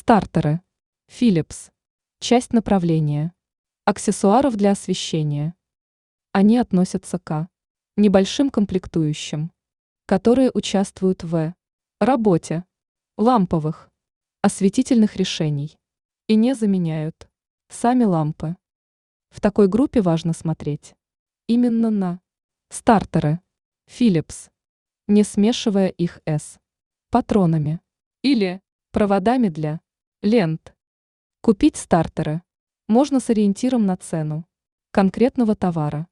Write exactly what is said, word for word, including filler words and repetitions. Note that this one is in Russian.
Стартеры. Philips. Часть направления. Аксессуаров для освещения. Они относятся к небольшим комплектующим, которые участвуют в работе ламповых осветительных решений и не заменяют сами лампы. В такой группе важно смотреть именно на стартеры Philips, не смешивая их с патронами или проводами для лент. Купить стартеры можно с ориентиром на цену конкретного товара.